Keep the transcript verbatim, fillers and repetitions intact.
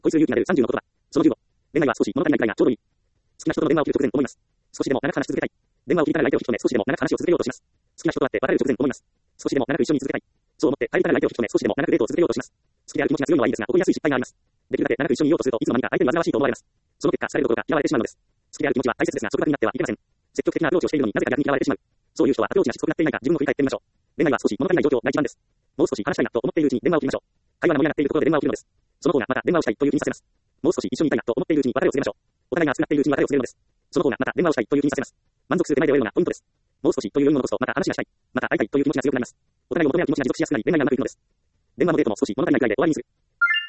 恋する勇気が出るさんじゅうの言葉。そのじゅうご。恋愛は少し物足りないくらいがちょうどいい。好きな人との電話を切る直前思います。少しでも長く話し続けたい。電話を切りたがる相手を引き止め少しでも長く話を続けようとします。好きな人と会って別れる直前思います。少しでも長く一緒に続けたい。そう思って帰りたがる相手を引き止め少しでも長くデートを続けようとします。好きである気持ちが強いのはいいですが、起こりやすい失敗があります。できるだけ長く一緒にいようとするといつの間にか相手に煩わしいと思われます。その結果、好かれるどころか嫌われてしまうのです。好きである気持ちは大切ですが、束縛になってはいけません。積極的なアプローチをしているのになぜか逆に嫌われてしまう。そういう人はアプローチがしつこくなっていないか自分を振り返ってみましょう。恋愛は少し物足りない状況が一番です。もう少し話したいなと思っているうちに電話を切りましょう。会話が盛り上がっているところで電話を切るのです。その方がまた電話をしたいという気にさせます。もう少し一緒にいたいなと思っているうちに別れを告げましょう。お互いが熱くなっているうちに別れを告げるのです。その方がまた電話をしたいという気にさせます。満足する手前で終えるのがポイントです。もう少しというよりも残すとまた話がしたい。また会いたいという気持ちが強くなります。お互いを求め合う気持ちが持続しやすくなり恋愛がうまくいくのです。電話のデートも少し物足りないくらいで終わりにする。